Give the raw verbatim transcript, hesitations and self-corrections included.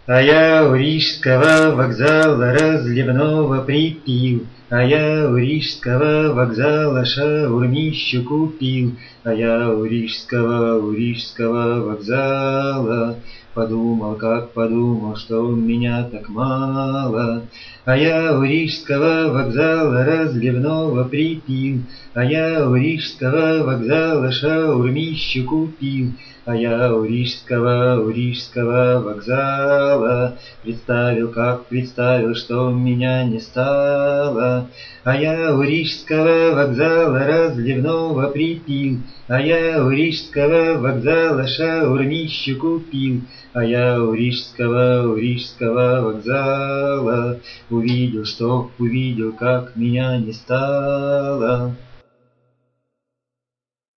А я у Рижского вокзала разливного припил, А я у Рижского вокзала шаурмищу купил, А я у Рижского, у Рижского вокзала подумал, как подумал, что у меня так мало. А я у Рижского вокзала разливного припил, А я у Рижского вокзала шаурмищу купил, А я у Рижского, у Рижского вокзала представил, как представил, что меня не стало. А я у Рижского вокзала разливного припил, А я у Рижского вокзала шаурмищу купил, А я у Рижского, у Рижского вокзала увидел, что увидел, как меня не стало.